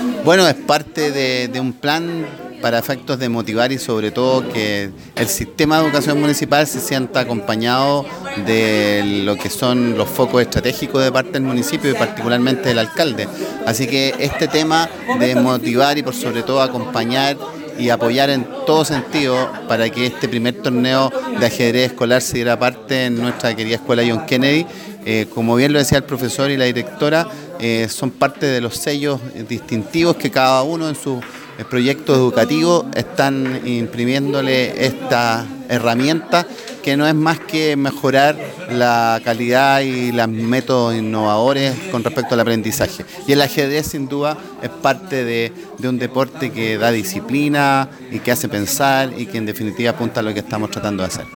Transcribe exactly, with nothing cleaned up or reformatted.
Bueno, es parte de, de un plan para efectos de motivar y sobre todo que el sistema de educación municipal se sienta acompañado de lo que son los focos estratégicos de parte del municipio y particularmente del alcalde. Así que este tema de motivar y por sobre todo acompañar y apoyar en todo sentido para que este primer torneo de ajedrez escolar se diera parte en nuestra querida escuela John Kennedy. Eh, como bien lo decía el profesor y la directora, eh, son parte de los sellos distintivos que cada uno en su eh, proyecto educativo están imprimiéndole esta herramienta que no es más que mejorar la calidad y los métodos innovadores con respecto al aprendizaje. Y el ajedrez sin duda es parte de, de un deporte que da disciplina y que hace pensar y que en definitiva apunta a lo que estamos tratando de hacer.